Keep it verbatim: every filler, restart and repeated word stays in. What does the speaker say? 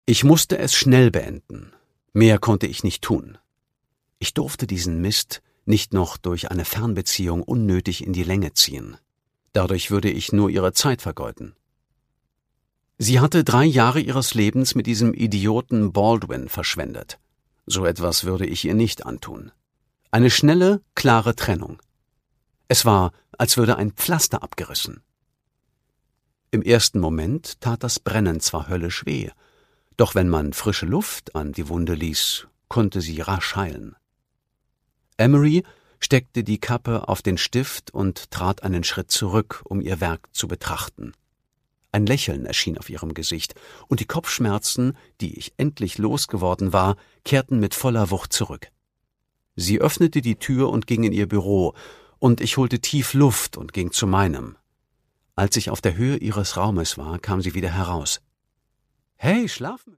Ich musste es schnell beenden. Mehr konnte ich nicht tun. Ich durfte diesen Mist nicht noch durch eine Fernbeziehung unnötig in die Länge ziehen. Dadurch würde ich nur ihre Zeit vergeuden. Sie hatte drei Jahre ihres Lebens mit diesem Idioten Baldwin verschwendet. So etwas würde ich ihr nicht antun. Eine schnelle, klare Trennung. Es war, als würde ein Pflaster abgerissen. Im ersten Moment tat das Brennen zwar höllisch weh, doch wenn man frische Luft an die Wunde ließ, konnte sie rasch heilen. Emery steckte die Kappe auf den Stift und trat einen Schritt zurück, um ihr Werk zu betrachten. Ein Lächeln erschien auf ihrem Gesicht, und die Kopfschmerzen, die ich endlich losgeworden war, kehrten mit voller Wucht zurück. Sie öffnete die Tür und ging in ihr Büro, und ich holte tief Luft und ging zu meinem. Als ich auf der Höhe ihres Raumes war, kam sie wieder heraus. »Hey, schlafen!«